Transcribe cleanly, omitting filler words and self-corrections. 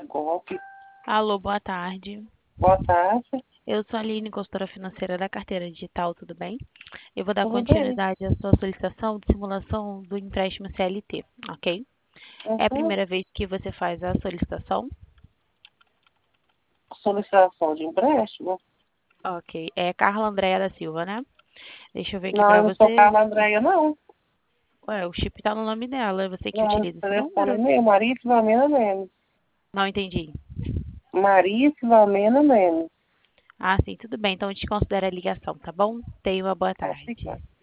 golpe. Alô, boa tarde. Boa tarde, Eu sou a Aline, consultora financeira da carteira digital, tudo bem? Eu vou dar tudo bem? continuidade à sua solicitação de simulação do empréstimo CLT, ok? É a Uhum. primeira vez que você faz a solicitação? Solicitação de empréstimo? Ok. É Carla Andréa da Silva, né? Deixa eu ver aqui Não, pra eu não sou você. Carla Andréia, não. Ué, o chip tá no nome dela, é você que Não, o utiliza esse telefone é número? meu, Maria Filomena Menos. Não entendi. Maria Filomena Menos. Ah, sim, tudo bem. Então a gente considera a ligação, tá bom? Tenha uma boa Obrigada. tarde.